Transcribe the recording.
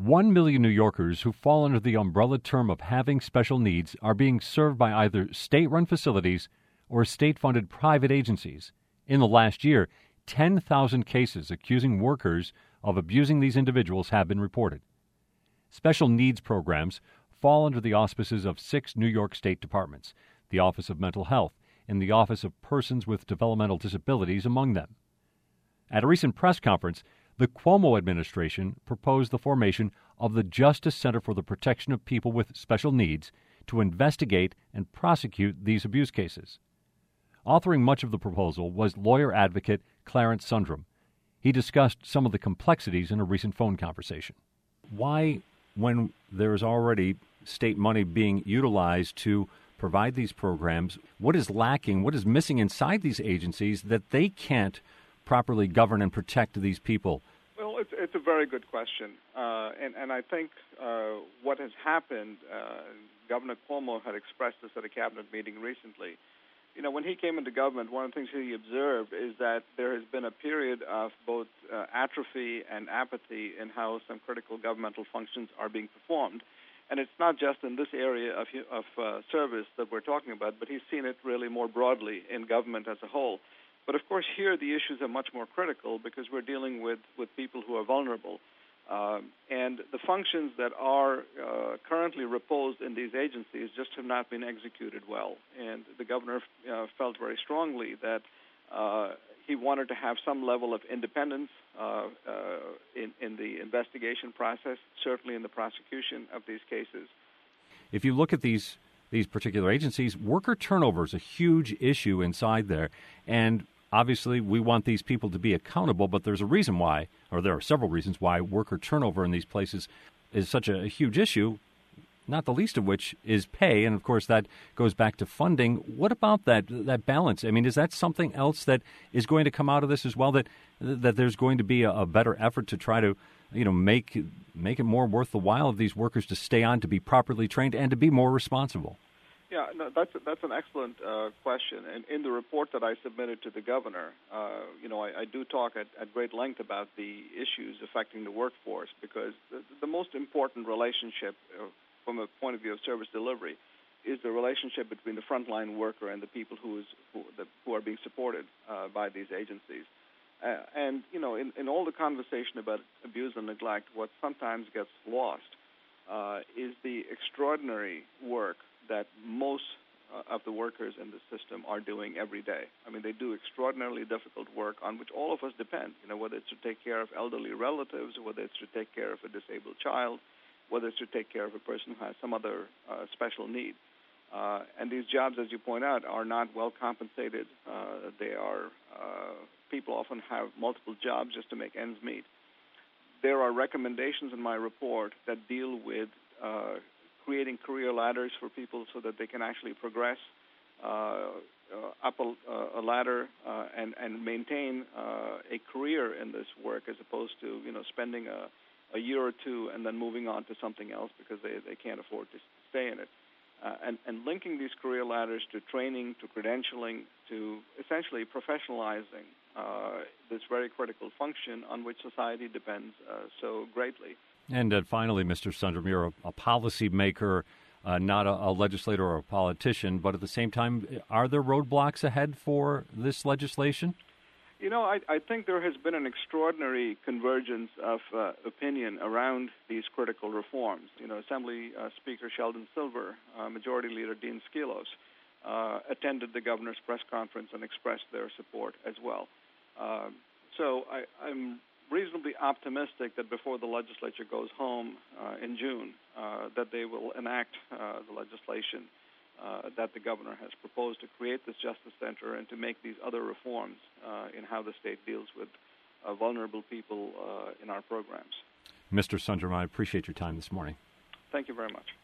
1 million New Yorkers who fall under the umbrella term of having special needs are being served by either state-run facilities or state-funded private agencies. In the last year, 10,000 cases accusing workers of abusing these individuals have been reported. Special needs programs fall under the auspices of 6 New York State departments, the Office of Mental Health and the Office of Persons with Developmental Disabilities among them. At a recent press conference, the Cuomo administration proposed the formation of the Justice Center for the Protection of People with Special Needs to investigate and prosecute these abuse cases. Authoring much of the proposal was lawyer advocate Clarence Sundrum. He discussed some of the complexities in a recent phone conversation. Why, when there's already state money being utilized to provide these programs, what is lacking, what is missing inside these agencies that they can't properly govern and protect these people? Well, it's a very good question. And I think what has happened, Governor Cuomo had expressed this at a cabinet meeting recently. You know, when he came into government, one of the things he observed is that there has been a period of both atrophy and apathy in how some critical governmental functions are being performed. And it's not just in this area of service that we're talking about, but he's seen it really more broadly in government as a whole. But, of course, here the issues are much more critical because we're dealing with people who are vulnerable. And the functions that are currently reposed in these agencies just have not been executed well. And the governor felt very strongly that he wanted to have some level of independence in the investigation process, certainly in the prosecution of these cases. If you look at these particular agencies, worker turnover is a huge issue inside there. And obviously, we want these people to be accountable, but there's a reason why, or there are several reasons why worker turnover in these places is such a huge issue, not the least of which is pay. And, of course, that goes back to funding. What about that balance? I mean, is that something else that is going to come out of this as well, that there's going to be a better effort to try to, make it more worth the while of these workers to stay on, to be properly trained, and to be more responsible? Yeah, no, that's an excellent question. And in the report that I submitted to the governor, I do talk at great length about the issues affecting the workforce because the most important relationship from a point of view of service delivery is the relationship between the frontline worker and the people who are being supported by these agencies. In all the conversation about abuse and neglect, what sometimes gets lost is the extraordinary work that most of the workers in the system are doing every day. I mean, they do extraordinarily difficult work on which all of us depend, whether it's to take care of elderly relatives, whether it's to take care of a disabled child, whether it's to take care of a person who has some other special need. And these jobs, as you point out, are not well compensated. People often have multiple jobs just to make ends meet. There are recommendations in my report that deal with creating career ladders for people so that they can actually progress up a ladder and maintain a career in this work as opposed to spending a year or two and then moving on to something else because they can't afford to stay in it. And linking these career ladders to training, to credentialing, to essentially professionalizing this very critical function on which society depends so greatly. And finally, Mr. Sundrum, you're a policy maker, not a legislator or a politician, but at the same time, are there roadblocks ahead for this legislation? I think there has been an extraordinary convergence of opinion around these critical reforms. Assembly Speaker Sheldon Silver, Majority Leader Dean Skelos attended the governor's press conference and expressed their support as well. So I'm reasonably optimistic that before the legislature goes home in June, that they will enact the legislation that the governor has proposed to create this Justice Center and to make these other reforms in how the state deals with vulnerable people in our programs. Mr. Sundrum, I appreciate your time this morning. Thank you very much.